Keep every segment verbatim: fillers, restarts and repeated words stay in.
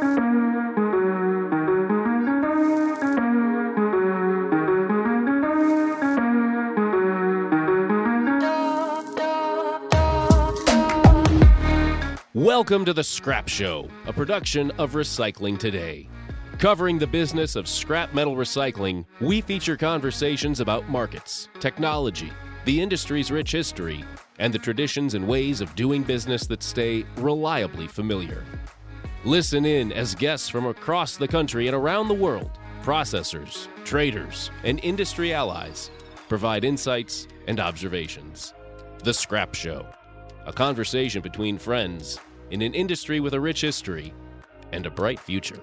Welcome to The Scrap Show, a production of Recycling Today. Covering the business of scrap metal recycling, we feature conversations about markets, technology, the industry's rich history, and the traditions and ways of doing business that stay reliably familiar. Listen in as guests from across the country and around the world, processors, traders, and industry allies provide insights and observations. The Scrap Show, a conversation between friends in an industry with a rich history and a bright future.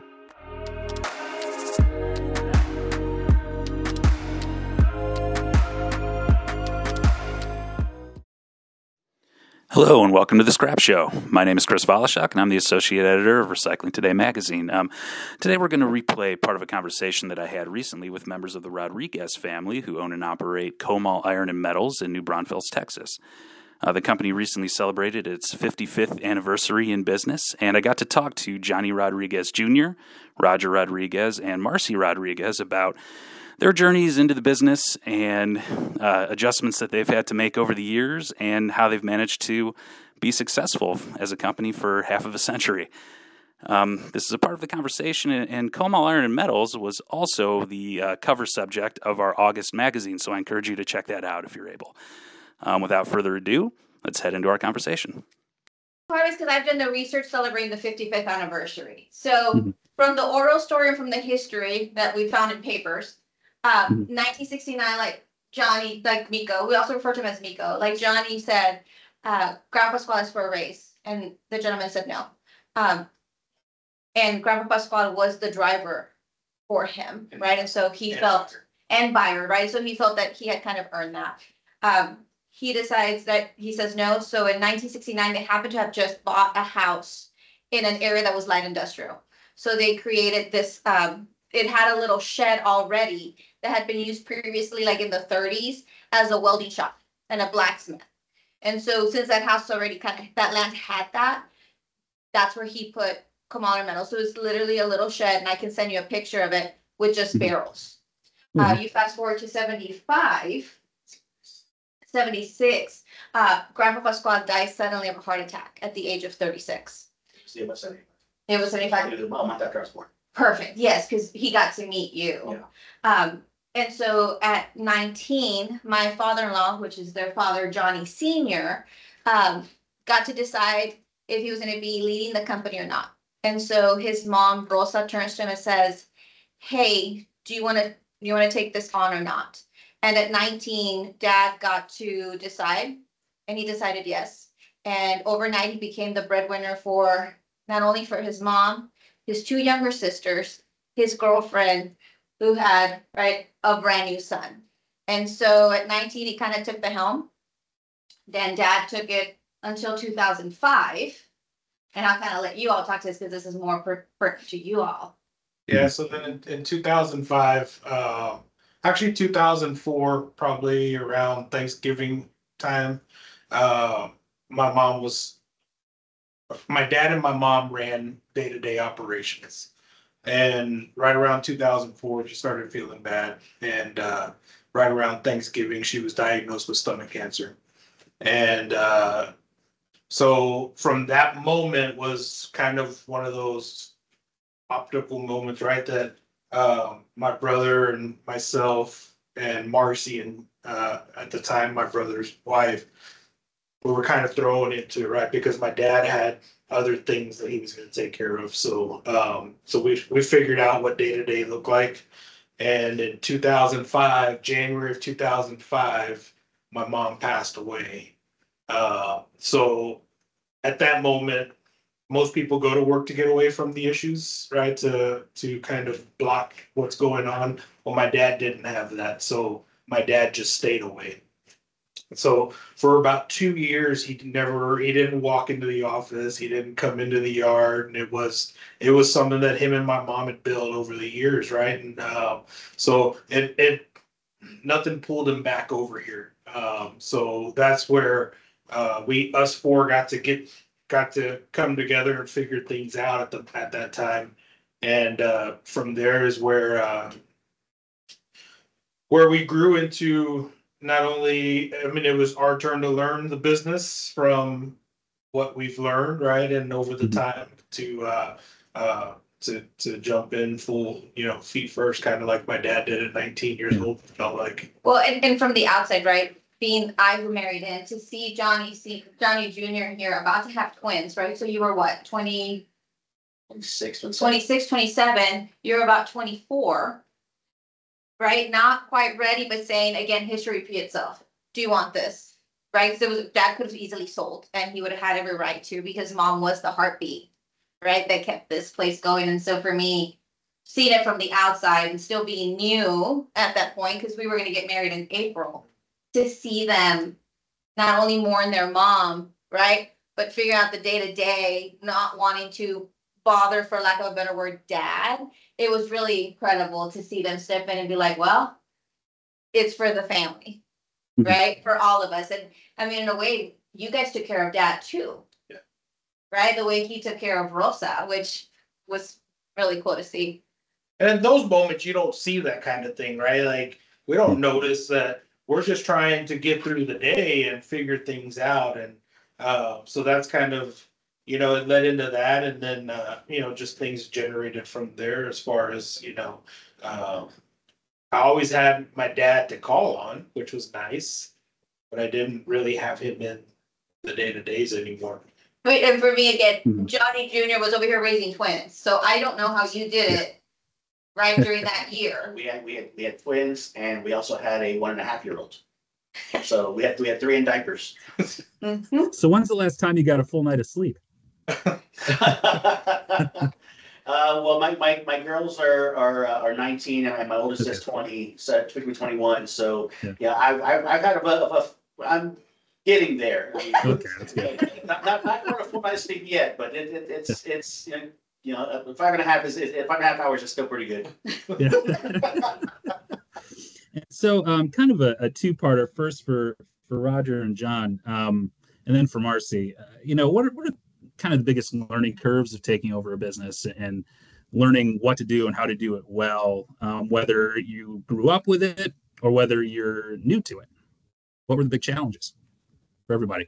Hello and welcome to The Scrap Show. My name is Chris Volashuk and I'm the Associate Editor of Recycling Today magazine. Um, today we're going to replay part of a conversation that I had recently with members of the Rodriguez family who own and operate Comal Iron and Metals in New Braunfels, Texas. Uh, the company recently celebrated its fifty-fifth anniversary in business, and I got to talk to Johnny Rodriguez Junior, Roger Rodriguez, and Marcy Rodriguez about their journeys into the business and uh, adjustments that they've had to make over the years and how they've managed to be successful as a company for half of a century. Um, this is a part of the conversation, and Comal Iron and Metals was also the uh, cover subject of our August magazine, so I encourage you to check that out if you're able. Um, without further ado, let's head into our conversation. Part is because I've done the research celebrating the fifty-fifth anniversary. So mm-hmm. from the oral story and from the history that we found in papers, um, mm-hmm. nineteen sixty-nine, like Johnny, like Miko, we also refer to him as Miko, like Johnny said, uh, Grandpa Pasquale is for a raise. And the gentleman said no. Um, and Grandpa Pasquale was the driver for him, and, right? And so he and felt, buyer. and buyer, right? So he felt that he had kind of earned that. Um, He decides that he says no. So in nineteen sixty-nine, they happened to have just bought a house in an area that was light industrial. So they created this, um, it had a little shed already that had been used previously, like in the thirties, as a welding shop and a blacksmith. And so since that house already kind of, that land had that, that's where he put Comal Iron Metals. So it's literally a little shed, and I can send you a picture of it with just mm-hmm. barrels. Mm-hmm. Uh, you fast forward to seventy-five. seventy-six, uh, Grandpa Pasquale died suddenly of a heart attack at the age of thirty-six. It was seventy-five. It was seventy-five? It was about a month after I was born. Perfect, yes, because he got to meet you. Yeah. Um, and so at nineteen, my father-in-law, which is their father, Johnny Senior, um, got to decide if he was going to be leading the company or not. And so his mom, Rosa, turns to him and says, hey, do you want to you want to take this on or not? And at nineteen, Dad got to decide, and he decided yes. And overnight, he became the breadwinner for not only for his mom, his two younger sisters, his girlfriend, who had, right, a brand new son. And so at nineteen, he kind of took the helm. Then Dad took it until two thousand five. And I'll kind of let you all talk to this because this is more pertinent to you all. Yeah, so then in, in two thousand five, uh, actually two thousand four, probably around Thanksgiving time, uh, my mom was, my dad and my mom ran day-to-day operations. And right around two thousand four, she started feeling bad. And uh, right around Thanksgiving, she was diagnosed with stomach cancer. And uh, so from that moment was kind of one of those optical moments, right? That um, my brother and myself and Marcy and uh, at the time, my brother's wife, we were kind of thrown into it, right? Because my dad had other things that he was going to take care of. So, um, so we we figured out what day to day looked like. And in two thousand five, January of two thousand five, my mom passed away. Uh, so at that moment, most people go to work to get away from the issues, right? To to kind of block what's going on. Well, my dad didn't have that, so my dad just stayed away. So for about two years, he never, he didn't walk into the office. He didn't come into the yard. And it was, it was something that him and my mom had built over the years. Right. And, uh, so it, it, nothing pulled him back over here. Um, so that's where, uh, we, us four got to get got to come together and figure things out at the at that time. And uh, from there is where uh, where we grew into not only, I mean, it was our turn to learn the business from what we've learned, right? And over the time to uh, uh, to to jump in full, you know, feet first, kind of like my dad did at nineteen years old. Felt like. Well, and, and from the outside, right? Being I who married in, to see Johnny, see Johnny Junior here about to have twins, right? So you were what, twenty, Twenty-six, twenty-six, twenty-seven, you're about twenty-four, right? Not quite ready, but saying, again, history repeat itself. Do you want this? Right? So it was, dad could have easily sold and he would have had every right to, because mom was the heartbeat, right? That kept this place going. And so for me, seeing it from the outside and still being new at that point, because we were going to get married in April, to see them not only mourn their mom, right? But figure out the day to day, not wanting to bother, for lack of a better word, dad. It was really incredible to see them step in and be like, well, it's for the family, mm-hmm. right? For all of us. And I mean, in a way, you guys took care of dad too, yeah. right? The way he took care of Rosa, which was really cool to see. And in those moments, you don't see that kind of thing, right? Like, we don't notice that. We're just trying to get through the day and figure things out. And uh, so that's kind of, you know, it led into that. And then, uh, you know, just things generated from there as far as, you know, uh, I always had my dad to call on, which was nice, but I didn't really have him in the day to days anymore. But, and for me, again, Johnny Junior was over here raising twins. So I don't know how you did it. Right during that year, we had we had we had twins, and we also had a one and a half year old. So we had we had three in diapers. Mm-hmm. So when's the last time you got a full night of sleep? uh, well, my, my my girls are are uh, are nineteen, and my oldest is twenty, so between twenty-one. So yeah, yeah I've I've I've had a, a, a I'm getting there. I mean, okay, that's good. Not not not going to full night of sleep yet, but it, it it's it's you know. You know, five and a half is five and a half hours is still pretty good. Yeah. So, um, kind of a, a two-parter. First for for Roger and John, um, and then for Marcy. Uh, you know, what are what are kind of the biggest learning curves of taking over a business and learning what to do and how to do it well? Um, whether you grew up with it or whether you're new to it. What were the big challenges for everybody?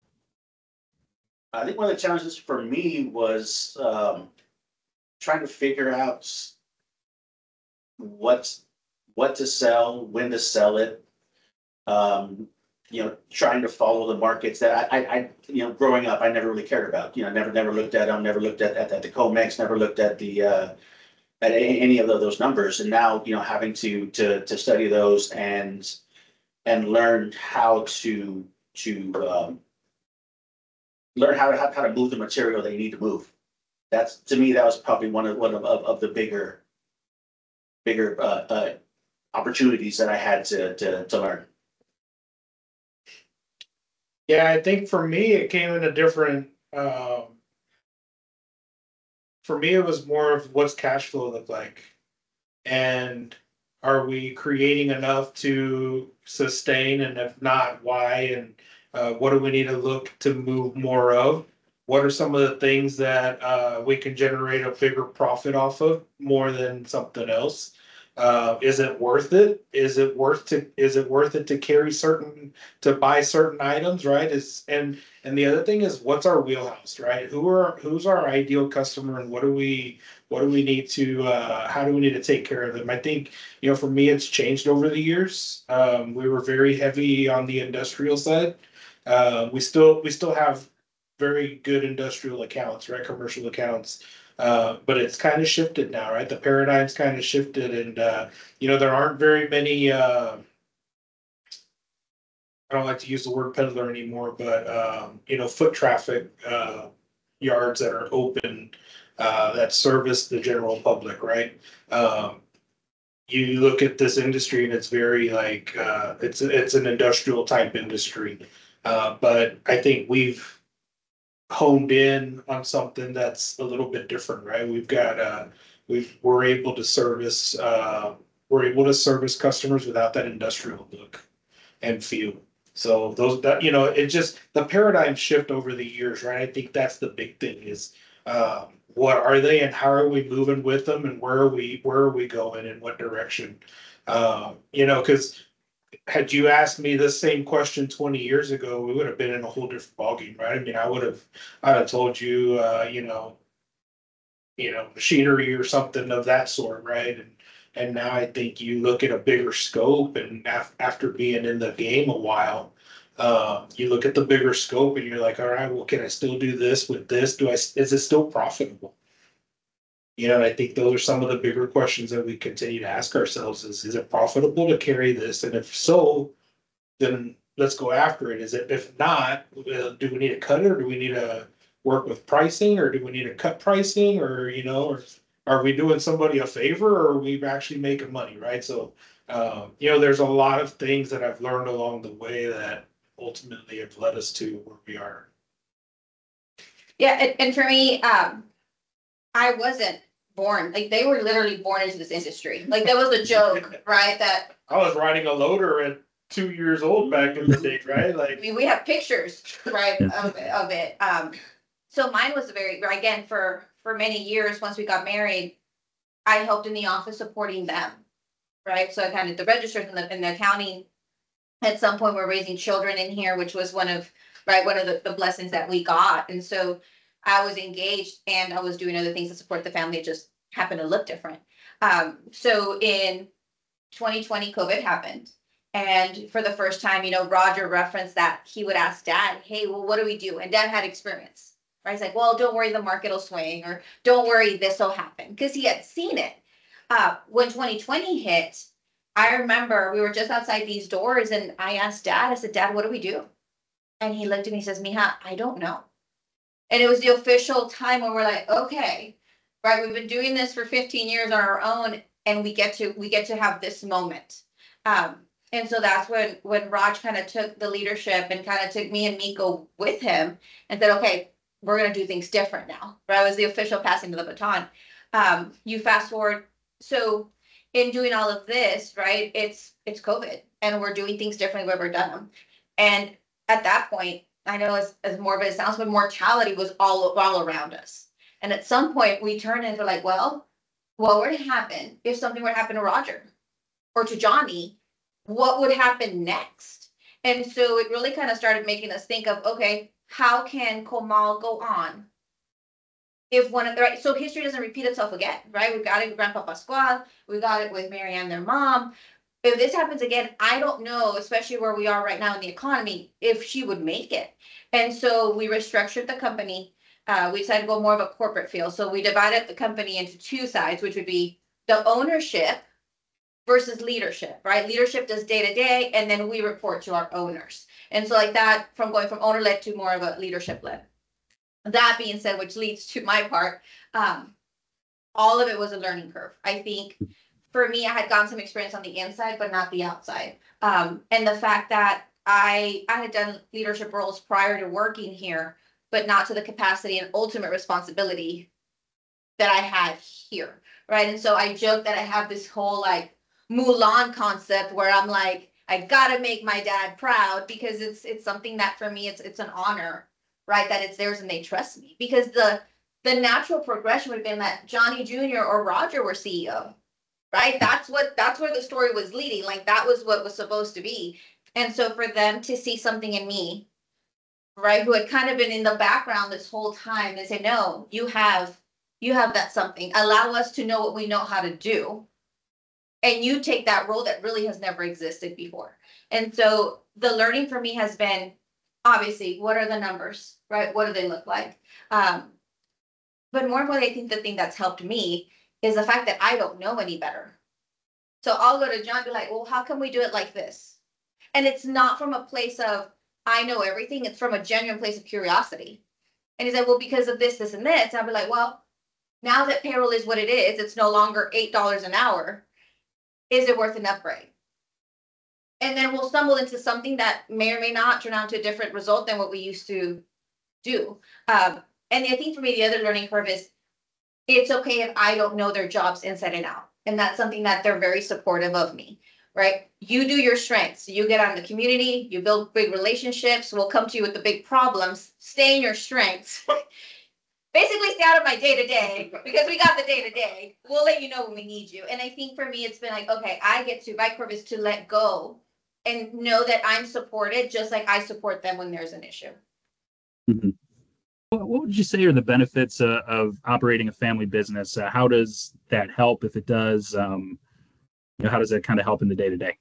I think one of the challenges for me was um, trying to figure out what what to sell, when to sell it. Um, you know, trying to follow the markets that I, I, I, you know, growing up, I never really cared about. You know, never, never looked at them, never looked at at, at the Comex, never looked at the uh, at any of those numbers. And now, you know, having to to to study those and and learn how to to um, learn how to how to move the material that you need to move. That's, to me, that was probably one of one of, of, of the bigger bigger uh, uh, opportunities that I had to to to learn. Yeah, I think for me it came in a different. Um, for me, it was more of what's cash flow look like, and are we creating enough to sustain, and if not, why, and uh, what do we need to look to move more of? What are some of the things that uh, we can generate a bigger profit off of more than something else? Uh, is it worth it? Is it worth to? Is it worth it to carry certain, to buy certain items, right? Is and and the other thing is, what's our wheelhouse, right? Who are who's our ideal customer, and what do we what do we need to? Uh, how do we need to take care of them? I think, you know, for me, it's changed over the years. Um, we were very heavy on the industrial side. Uh, we still we still have very good industrial accounts, right? Commercial accounts. Uh, but it's kind of shifted now, right? The paradigm's kind of shifted, and uh, you know, there aren't very many. Uh, I don't like to use the word peddler anymore, but um, you know, foot traffic uh, yards that are open uh, that service the general public, right? Um, you look at this industry, and it's very like uh, it's it's an industrial type industry, uh, but I think we've honed in on something that's a little bit different, right? We've got uh we've we're able to service uh we're able to service customers without that industrial look and feel. So those that you know, it just the paradigm shift over the years, right? I think that's the big thing is um, what are they and how are we moving with them and where are we where are we going in what direction? Um, you know, because had you asked me the same question twenty years ago, we would have been in a whole different ballgame, right? I mean, I would have I'd have told you, uh, you know, you know, machinery or something of that sort, right? And and now I think you look at a bigger scope, and af- after being in the game a while, um, you look at the bigger scope, and you're like, all right, well, can I still do this with this? Do I? Is it still profitable? You know, and I think those are some of the bigger questions that we continue to ask ourselves: is is it profitable to carry this? And if so, then let's go after it. Is it? If not, uh, do we need to cut it, or do we need to work with pricing, or do we need to cut pricing, or you know, or are we doing somebody a favor, or are we actually making money, right? So, um, you know, there's a lot of things that I've learned along the way that ultimately have led us to where we are. Yeah, and, and for me, um, I wasn't born, like they were literally born into this industry. Like that was a joke, right? That I was riding a loader at two years old back in the day, right? I Like, mean, we have pictures, right, of, of it. Um, so mine was a very, again, for, for many years, once we got married, I helped in the office supporting them, right? So I kind of, the registers and the, and the accounting, at some point we're raising children in here, which was one of, right, one of the, the blessings that we got. And so I was engaged and I was doing other things to support the family. It just happened to look different. Um, so in twenty twenty, COVID happened. And for the first time, you know, Roger referenced that he would ask Dad, hey, well, what do we do? And Dad had experience, right? He's like, well, don't worry, the market will swing, or don't worry, this will happen, because he had seen it. Uh, when twenty twenty hit, I remember we were just outside these doors and I asked Dad, I said, Dad, what do we do? And he looked at me and says, Mija, I don't know. And it was the official time when we're like, okay, right, we've been doing this for fifteen years on our own, and we get to we get to have this moment. Um, And so that's when, when Raj kind of took the leadership and kind of took me and Miko with him and said, okay, we're going to do things different now. Right? It was the official passing of the baton. Um, you fast forward. So in doing all of this, right, it's, it's COVID and we're doing things differently where we've done them. And at that point, I know as, as morbid as it sounds, but mortality was all, all around us. And at some point we turned and we're like, well, what would happen if something were to happen to Roger or to Johnny? What would happen next? And so it really kind of started making us think of, okay, how can Comal go on? If one of the, right, so history doesn't repeat itself again, right? We've got it with Grandpa Pascual, we got it with Marianne, their mom. If this happens again, I don't know, especially where we are right now in the economy, if she would make it. And so we restructured the company. Uh, we decided to go more of a corporate feel. So we divided the company into two sides, which would be the ownership versus leadership, right? Leadership does day to day, and then we report to our owners. And so like that, from going from owner led to more of a leadership led. That being said, which leads to my part, um, all of it was a learning curve. I think for me, I had gotten some experience on the inside, but not the outside. Um, and the fact that I, I had done leadership roles prior to working here, but not to the capacity and ultimate responsibility that I had here, right? And so I joke that I have this whole like Mulan concept where I'm like, I gotta make my dad proud because it's it's something that for me it's it's an honor, right? That it's theirs and they trust me. Because the the natural progression would have been that Johnny Junior or Roger were C E O, right? That's what that's where the story was leading. Like that was what was supposed to be. And so for them to see something in me, right, who had kind of been in the background this whole time, they say, no, you have you have that something. Allow us to know what we know how to do. And you take that role that really has never existed before. And so the learning for me has been, obviously, what are the numbers, right? What do they look like? Um, but more importantly, I think the thing that's helped me is the fact that I don't know any better. So I'll go to John and be like, well, how can we do it like this? And it's not from a place of, I know everything. It's from a genuine place of curiosity. And he's like, well, because of this, this, and this. And I'll be like, well, now that payroll is what it is, it's no longer eight dollars an hour. Is it worth an upgrade? And then we'll stumble into something that may or may not turn out to a different result than what we used to do. Um, and I think for me, the other learning curve is it's okay if I don't know their jobs inside and out. And that's something that they're very supportive of me, right? You do your strengths. You get out in the community, you build big relationships. We'll come to you with the big problems. Stay in your strengths. Basically, stay out of my day to day because we got the day to day. We'll let you know when we need you. And I think for me, it's been like, okay, I get to, my purpose to let go and know that I'm supported just like I support them when there's an issue. Mm-hmm. What would you say are the benefits uh, of operating a family business? Uh, how does that help, if it does? Um, you know, how does that kind of help in the day to day?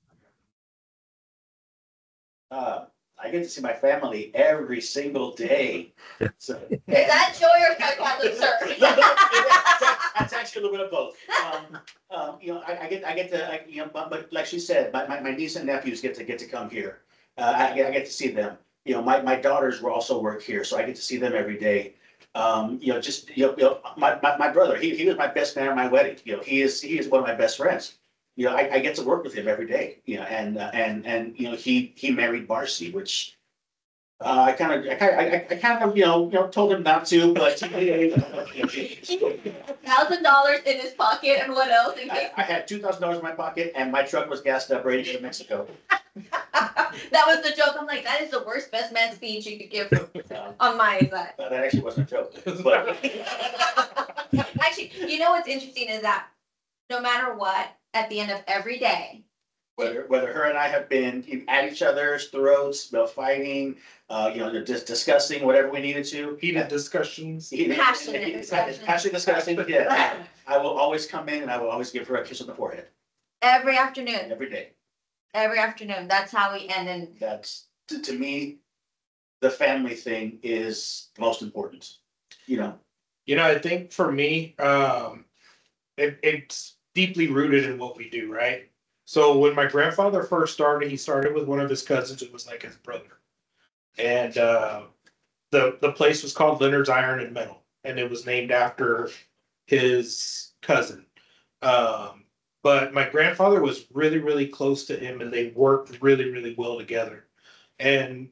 I get to see my family every single day. So Is that joy or sarcasm, sir? that's, that's actually a little bit of both. Um, um, you know, I, I get, I get to, I, you know, but, but like she said, my, my, my niece and nephews get to get to come here. Uh, I, I get to see them. You know, my, my daughters will also work here, so I get to see them every day. Um, you know, just you know, you know my, my, my brother, he, he was my best man at my wedding. You know, he is he is one of my best friends. You know, I, I get to work with him every day. You know, and uh, and and you know, he he married Marcy, which uh, I kind of I kind of I, I kind of you know you know told him not to, but Thousand dollars in his pocket, and what else? In case I, I had two thousand dollars in my pocket, and my truck was gassed up ready to go to Mexico. That was the joke. I'm like, that is the worst best man speech you could give on my side. That actually wasn't a joke. But Actually, you know what's interesting is that no matter what, at the end of every day, whether whether her and I have been at each other's throats, you know, fighting, uh, you know, just discussing whatever we needed to. Heated discussions. Passionate discussions. Passionate discussion. Yeah, I will always come in and I will always give her a kiss on the forehead every afternoon, every day. every afternoon. That's how we end. And That's to, to me, the family thing is the most important. You know. You know, I think for me, um, it, it's deeply rooted in what we do, right? So when my grandfather first started, he started with one of his cousins who was like his brother. And uh, the the place was called Leonard's Iron and Metal, and it was named after his cousin. Um, but my grandfather was really, really close to him, and they worked really, really well together. And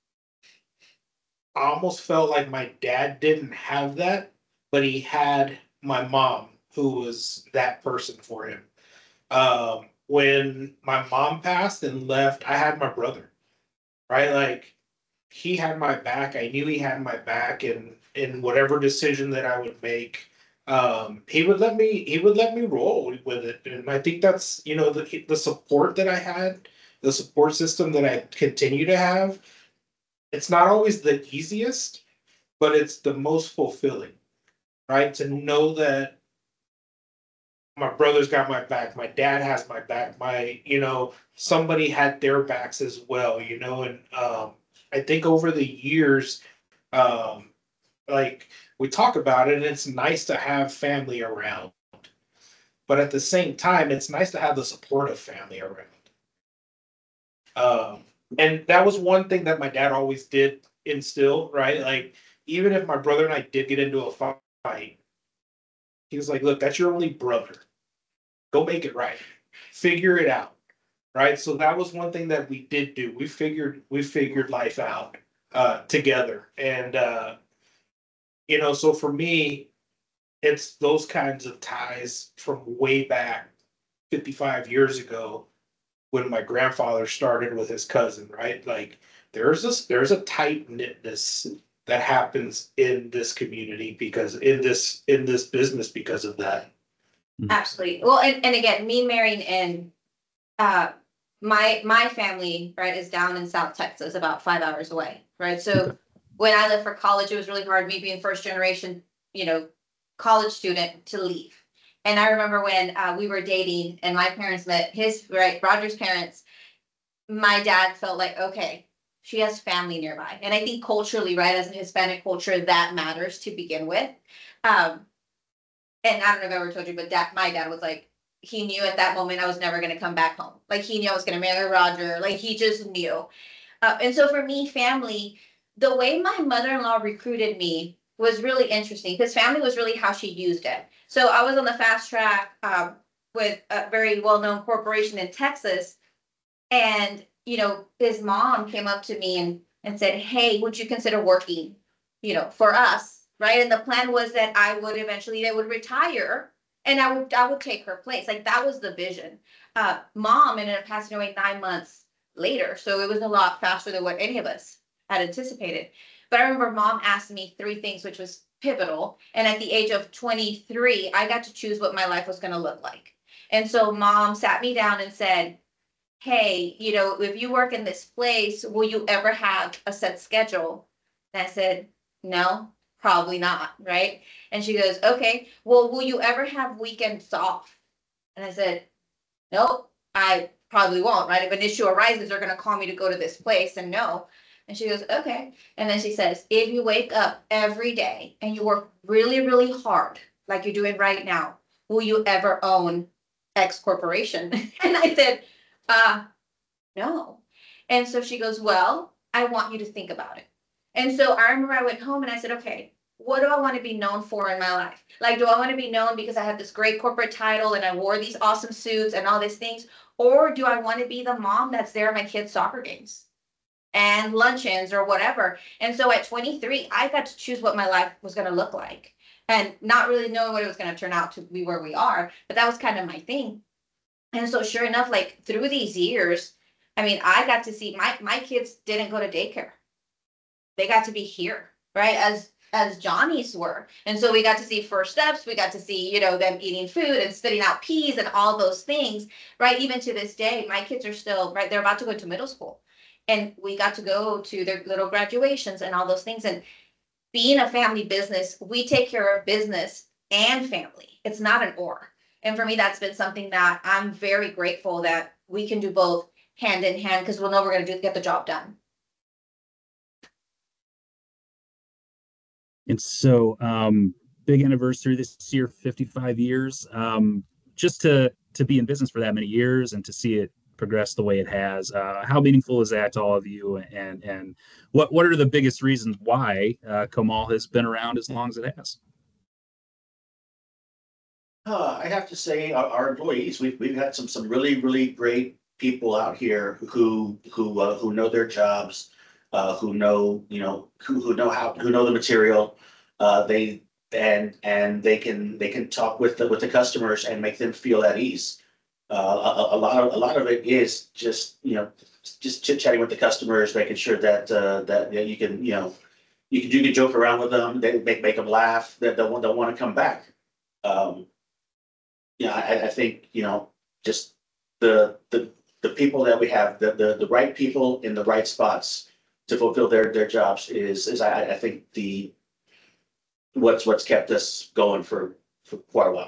I almost felt like my dad didn't have that, but he had my mom, who was that person for him. Um, when my mom passed and left, I had my brother, right? Like, he had my back. I knew he had my back, and in whatever decision that I would make, um, he would let me. He would let me roll with it, and I think that's you know the the support that I had, the support system that I continue to have. It's not always the easiest, but it's the most fulfilling, right? To know that my brother's got my back, my dad has my back, my, you know, somebody had their backs as well, you know, and um, I think over the years, um, like we talk about it, and it's nice to have family around, but at the same time, it's nice to have the support of family around. Um, and that was one thing that my dad always did instill, right? Like, even if my brother and I did get into a fight, he was like, look, that's your only brother. Go make it right. Figure it out. Right. So that was one thing that we did do. We figured we figured life out uh, together. And, uh, you know, so for me, it's those kinds of ties from way back fifty-five years ago when my grandfather started with his cousin. Right. Like there's this there's a tight knitness that happens in this community because in this in this business because of that. Absolutely. Well, and, and again, me marrying in uh my my family, right, is down in South Texas, about five hours away. Right. So okay. When I left for college, it was really hard, me being first generation, you know, college student, to leave. And I remember when uh, we were dating and my parents met his, right, Roger's parents, my dad felt like, okay, she has family nearby. And I think culturally, right, as a Hispanic culture, that matters to begin with. Um, and I don't know if I ever told you, but dad, my dad was like, he knew at that moment I was never going to come back home. Like, he knew I was going to marry Roger. Like, he just knew. Uh, and so for me, family, the way my mother-in-law recruited me was really interesting because family was really how she used it. So I was on the fast track um, with a very well-known corporation in Texas. And, you know, his mom came up to me and, and said, hey, would you consider working, you know, for us? Right. And the plan was that I would eventually, they would retire And I would, I would take her place. Like that was the vision. Uh, mom ended up passing away nine months later. So it was a lot faster than what any of us had anticipated. But I remember mom asked me three things, which was pivotal. And at the age of twenty-three, I got to choose what my life was going to look like. And so mom sat me down and said, hey, you know, if you work in this place, will you ever have a set schedule? And I said, no, probably not, right? And she goes, okay, well, will you ever have weekends off? And I said, nope, I probably won't, right? If an issue arises, they're going to call me to go to this place, and no. And she goes, okay. And then she says, if you wake up every day and you work really, really hard, like you're doing right now, will you ever own X corporation? And I said, uh, no. And so she goes, well, I want you to think about it. And so I remember I went home and I said, okay, what do I want to be known for in my life? Like, do I want to be known because I have this great corporate title and I wore these awesome suits and all these things? Or do I want to be the mom that's there at my kids' soccer games and luncheons or whatever? And so at twenty-three, I got to choose what my life was going to look like, and not really knowing what it was going to turn out to be where we are. But that was kind of my thing. And so sure enough, like through these years, I mean, I got to see my, my kids didn't go to daycare. They got to be here, right? As as Johnny's were. And so we got to see first steps. We got to see, you know, them eating food and spitting out peas and all those things, right? Even to this day, my kids are still, right? They're about to go to middle school. And we got to go to their little graduations and all those things. And being a family business, we take care of business and family. It's not an or. And for me, that's been something that I'm very grateful that we can do both hand in hand, because we'll know we're going to do get the job done. And so, um, big anniversary this year, fifty-five years. Um, just to to be in business for that many years and to see it progress the way it has. Uh, how meaningful is that to all of you? And and what what are the biggest reasons why uh, Comal has been around as long as it has? Uh, I have to say, our, our employees, we've we've had some some really really great people out here who who uh, who know their jobs. Uh, who know, you know, who, who know how, who know the material, uh, they, and, and they can, they can talk with the, with the customers and make them feel at ease. Uh, a, a lot of, a lot of it is just, you know, just chit chatting with the customers, making sure that, uh, that you, know, you can, you know, you can, you can joke around with them, they make, make them laugh, that they'll, they'll want to come back. Um, yeah, I, I think, you know, just the, the, the people that we have, the, the, the right people in the right spots to fulfill their their jobs is is I, I think the what's what's kept us going for for quite a while.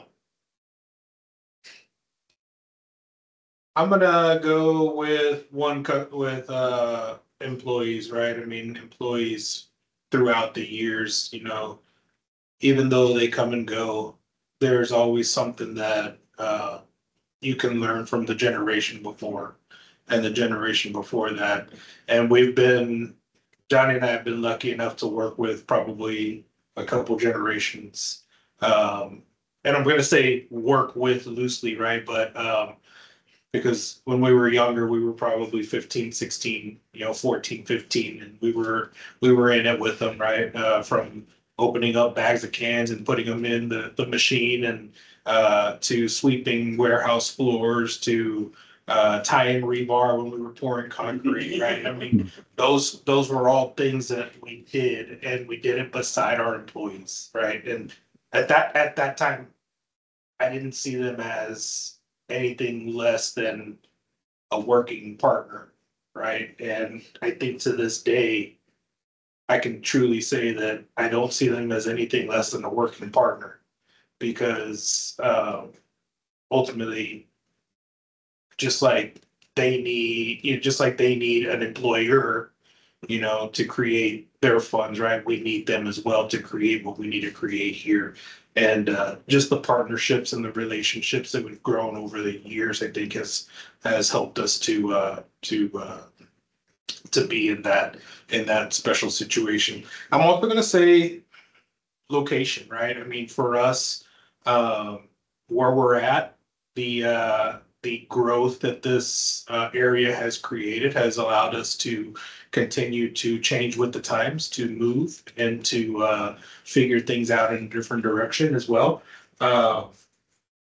I'm gonna go with one cut with uh employees, right? I mean, employees throughout the years, you know, even though they come and go, there's always something that uh you can learn from the generation before and the generation before that. And we've been, Johnny and I have been lucky enough to work with probably a couple generations. Um, and I'm going to say work with loosely, right? But um, because when we were younger, we were probably fifteen, sixteen, you know, fourteen, fifteen, and we were, we were in it with them, right? Uh, from opening up bags of cans and putting them in the, the machine, and uh, to sweeping warehouse floors, to uh, tying rebar when we were pouring concrete, right? I mean, those those were all things that we did, and we did it beside our employees, right? And at that at that time, I didn't see them as anything less than a working partner, right? And I think to this day, I can truly say that I don't see them as anything less than a working partner, because uh, ultimately, just like they need, you know, just like they need an employer, you know, to create their funds, right? We need them as well to create what we need to create here. And uh, just the partnerships and the relationships that we've grown over the years, I think has has helped us to uh, to uh, to be in that in that special situation. I'm also going to say location, right? I mean, for us, um, where we're at, the uh, the growth that this uh, area has created has allowed us to continue to change with the times, to move and to uh, figure things out in a different direction as well. Uh,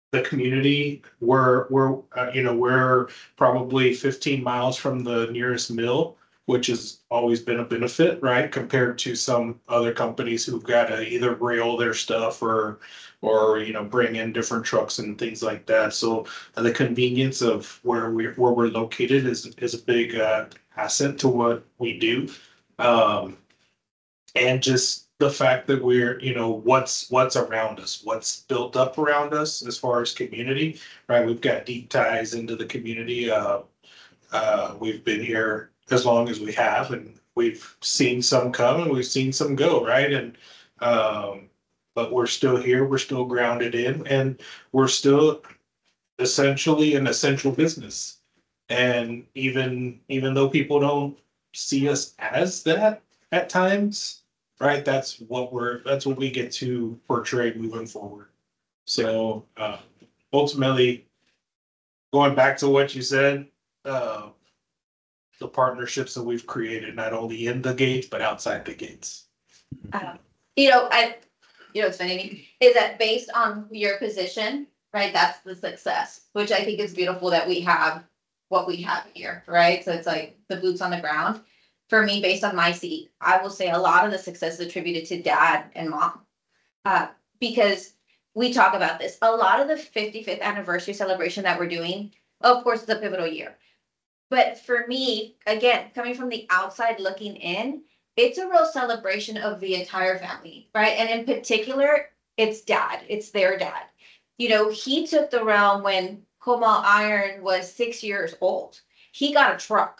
the community. We're, we're, uh, you know, we're probably fifteen miles from the nearest mill, which has always been a benefit, right? Compared to some other companies who've got to either rail their stuff or, or, you know, bring in different trucks and things like that. So uh, the convenience of where we're, where we're located is, is a big, uh, asset to what we do. Um, and just the fact that we're, you know, what's, what's around us, what's built up around us as far as community, right? We've got deep ties into the community. Uh, uh, we've been here as long as we have, and we've seen some come and we've seen some go, right? And, um, but we're still here, we're still grounded in, and we're still essentially an essential business. And even, even though people don't see us as that at times, right? That's what we're, that's what we get to portray moving forward. So, uh, ultimately, going back to what you said, uh, the partnerships that we've created, not only in the gates, but outside the gates. Um, you know, I, you know, what's funny is that based on your position, right? That's the success, which I think is beautiful that we have what we have here, right? So it's like the boots on the ground. For me, based on my seat, I will say a lot of the success is attributed to dad and mom. Uh, because we talk about this, a lot of the fifty-fifth anniversary celebration that we're doing, of course, it's a pivotal year. But for me, again, coming from the outside looking in, it's a real celebration of the entire family, right? And in particular, it's dad, it's their dad. You know, he took the realm when Comal Iron was six years old. He got a truck.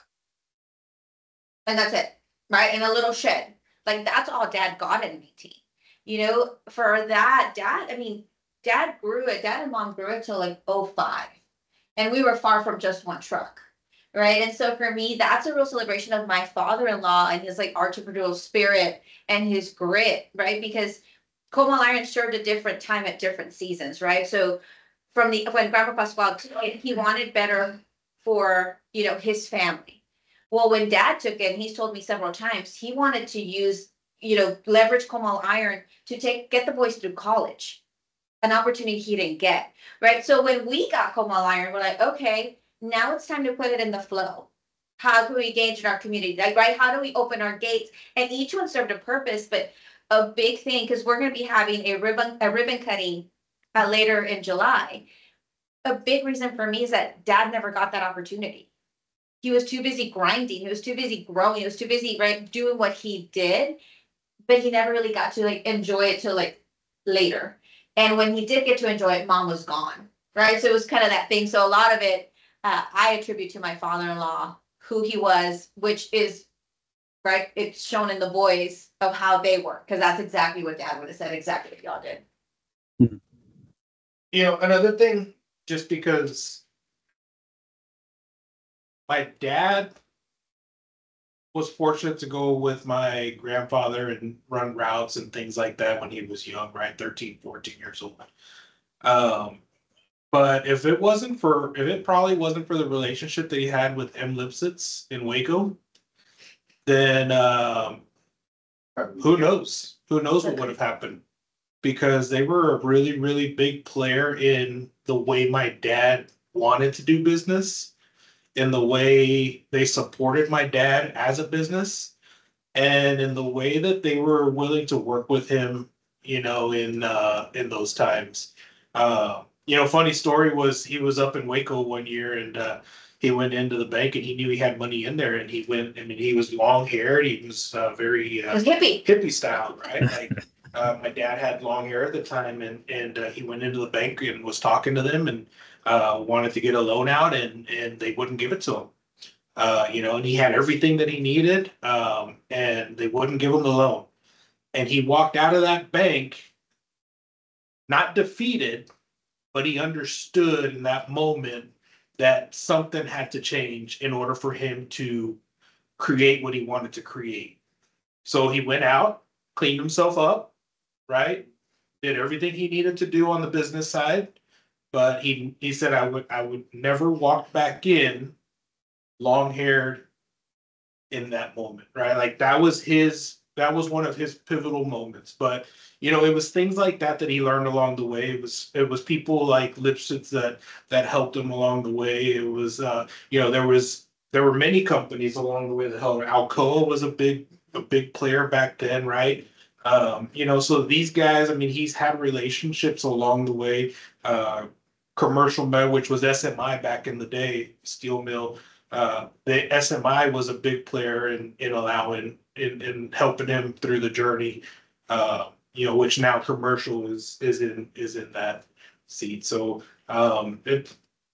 And that's it, right? In a little shed. Like, that's all dad got in nineteen. You know, for that, dad, I mean, dad grew it, dad and mom grew it till like oh five. And we were far from just one truck, right? And so for me, that's a real celebration of my father-in-law and his like entrepreneurial spirit and his grit, right? Because Comal Iron served a different time at different seasons, right? So from the, when Grandpa Pascual took it, he wanted better for, you know, his family. Well, when dad took it, and he's told me several times, he wanted to use, you know, leverage Comal Iron to take, get the boys through college, an opportunity he didn't get, right? So when we got Comal Iron, we're like, okay, now it's time to put it in the flow. How can we engage in our community, like, right? How do we open our gates? And each one served a purpose, but a big thing, because we're going to be having a ribbon, a ribbon cutting uh, later in July. A big reason for me is that dad never got that opportunity. He was too busy grinding. He was too busy growing. He was too busy, right, doing what he did, but he never really got to like enjoy it till like later. And when he did get to enjoy it, mom was gone, right? So it was kind of that thing. So a lot of it, uh, I attribute to my father-in-law, who he was, which is, right, it's shown in the boys of how they work, because that's exactly what dad would have said, exactly what y'all did. Mm-hmm. You know, another thing, just because my dad was fortunate to go with my grandfather and run routes and things like that when he was young, right? thirteen, fourteen years old. Um, but if it wasn't for, if it probably wasn't for the relationship that he had with M. Lipsitz in Waco, then um, who knows? Who knows what would have happened? Because they were a really, really big player in the way my dad wanted to do business, in the way they supported my dad as a business, and in the way that they were willing to work with him, you know, in uh, in those times. Uh, you know, funny story was he was up in Waco one year, and uh, he went into the bank and he knew he had money in there, and he went, I mean, he was long haired, he was uh, very uh, It was hippie. hippie style, right? Like uh, my dad had long hair at the time, and and uh, he went into the bank and was talking to them, and Uh, wanted to get a loan out, and and they wouldn't give it to him. Uh, you know, and he had everything that he needed, um, and they wouldn't give him the loan. And he walked out of that bank, not defeated, but he understood in that moment that something had to change in order for him to create what he wanted to create. So he went out, cleaned himself up, right? Did everything he needed to do on the business side. But he he said I would I would never walk back in long haired in that moment, right? Like that was his that was one of his pivotal moments. But you know, it was things like that that he learned along the way. It was it was people like Lipsitz that that helped him along the way. It was uh, you know, there was there were many companies along the way that helped. Alcoa was a big a big player back then, right? Um, you know, so these guys, I mean, he's had relationships along the way. Uh, Commercial Mill, which was S M I back in the day, steel mill. Uh, the S M I was a big player in in allowing in, in helping him through the journey. Uh, you know, which now Commercial is is in is in that seat. So um, it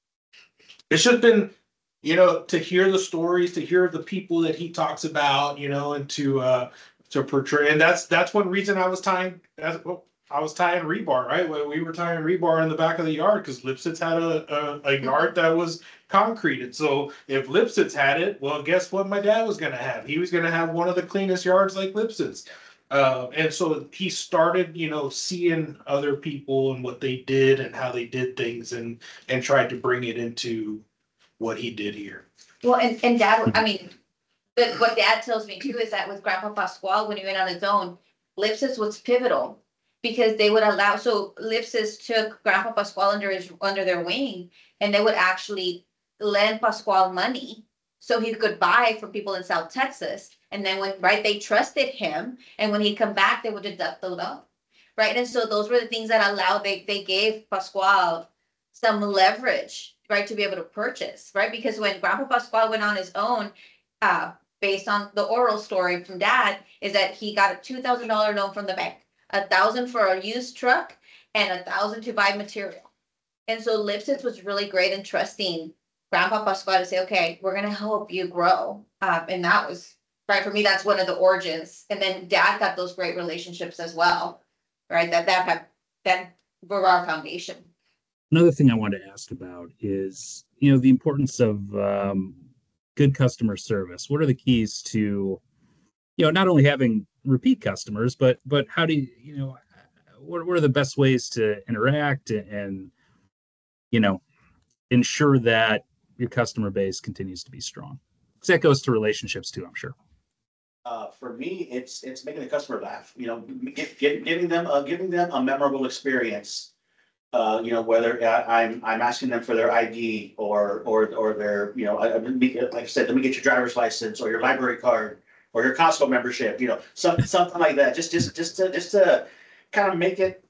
it's just been, you know, to hear the stories, to hear the people that he talks about, you know, and to uh, to portray, and that's that's one reason I was tying. That's, well, I was tying rebar, right? When we were tying rebar in the back of the yard, because Lipsitz had a, a, a yard that was concreted. So if Lipsitz had it, well, guess what my dad was going to have? He was going to have one of the cleanest yards like Lipsitz. Uh, and so he started, you know, seeing other people and what they did and how they did things, and and tried to bring it into what he did here. Well, and, and dad, I mean, but what dad tells me too is that with Grandpa Pascual, when he went on his own, Lipsitz was pivotal. Because they would allow, so Lipsitz took Grandpa Pascual under his under their wing, and they would actually lend Pascual money so he could buy from people in South Texas. And then when, right, they trusted him, and when he'd come back, they would deduct the loan, right? And so those were the things that allowed, they, they gave Pascual some leverage, right, to be able to purchase, right? Because when Grandpa Pascual went on his own, uh, based on the oral story from dad, is that he got a two thousand dollar loan from the bank. A thousand for a used truck and a thousand to buy material. And so Lipsitz was really great in trusting Grandpa Pascual to say, okay, we're going to help you grow. Um, and that was, right, for me, that's one of the origins. And then dad got those great relationships as well, right? That, that, have, that were our foundation. Another thing I wanted to ask about is, you know, the importance of um, good customer service. What are the keys to, you know, not only having repeat customers, but but how do you, you know, what, what are the best ways to interact and, you know, ensure that your customer base continues to be strong? Because that goes to relationships too, I'm sure. Uh, for me, it's it's making the customer laugh. You know, get, get, giving them a, giving them a memorable experience. Uh, you know, whether I'm I'm asking them for their I D or or or their, you know, I, like I said, let me get your driver's license or your library card or your Costco membership, you know, something, something like that. Just, just, just to, just to kind of make it,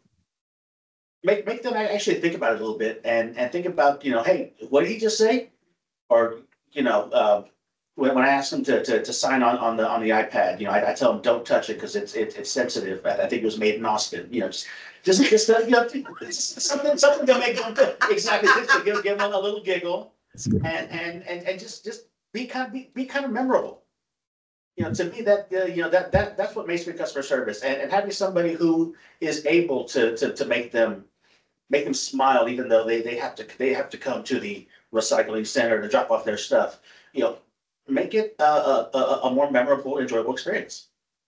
make, make them actually think about it a little bit and, and think about, you know, hey, what did he just say? Or, you know, uh, when, when I ask them to, to, to sign on, on the, on the iPad, you know, I, I tell them, don't touch it because it's, it, it's sensitive. I, I think it was made in Austin, you know, just, just, just, uh, you know, something, something to make them, exactly, just to give, give them a little giggle and, and, and, and just, just be kind of, be, be kind of memorable. You know, to me, that uh, you know that that that's what makes me customer service, and, and having somebody who is able to to to make them make them smile, even though they they have to they have to come to the recycling center to drop off their stuff. You know, make it a a, a more memorable, enjoyable experience.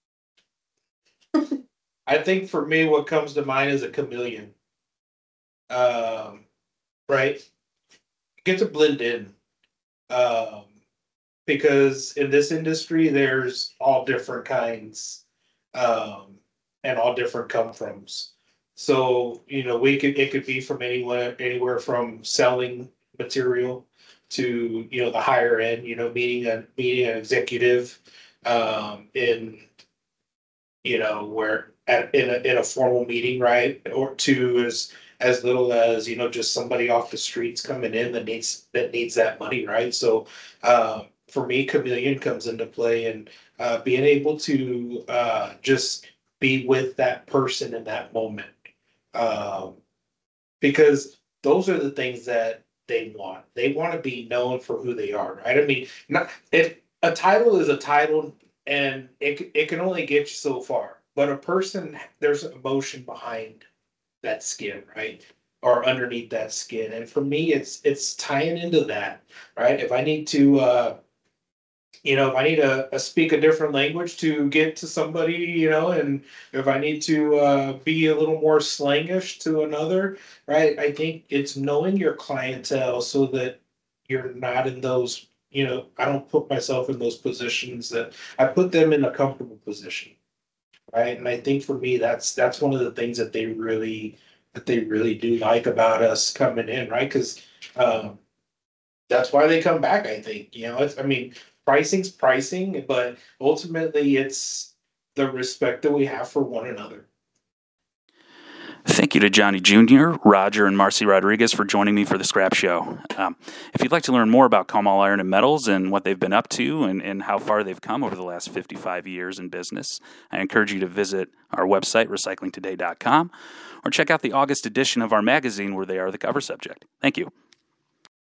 I think for me, what comes to mind is a chameleon. Um, right, get to blend in. Um. Because in this industry, there's all different kinds, um, and all different come froms. So, you know, we could, it could be from anywhere, anywhere from selling material to, you know, the higher end, you know, meeting a, meeting an executive, um, in, you know, where at, in a, in a formal meeting, right? Or to as, as little as, you know, just somebody off the streets coming in that needs, that needs that money, right? So, um, for me, chameleon comes into play, and uh, being able to uh, just be with that person in that moment. Um, because those are the things that they want. They want to be known for who they are, right? I mean, not if a title is a title, and it it can only get you so far. But a person, there's emotion behind that skin, right? Or underneath that skin. And for me, it's it's tying into that, right? If I need to, uh, you know, if I need to uh, speak a different language to get to somebody, you know, and if I need to uh, be a little more slangish to another, right? I think it's knowing your clientele so that you're not in those, you know, I don't put myself in those positions that I put them in a comfortable position. right? And I think for me, that's that's one of the things that they really that they really do like about us coming in, right? Because um, that's why they come back. I think you know, it's, I mean, pricing's pricing, but ultimately, it's the respect that we have for one another. Thank you to Johnny Junior, Roger, and Marcy Rodriguez for joining me for the Scrap Show. Um, if you'd like to learn more about Comal Iron and Metals and what they've been up to and, and how far they've come over the last fifty-five years in business, I encourage you to visit our website, recycling today dot com, or check out the August edition of our magazine where they are the cover subject. Thank you.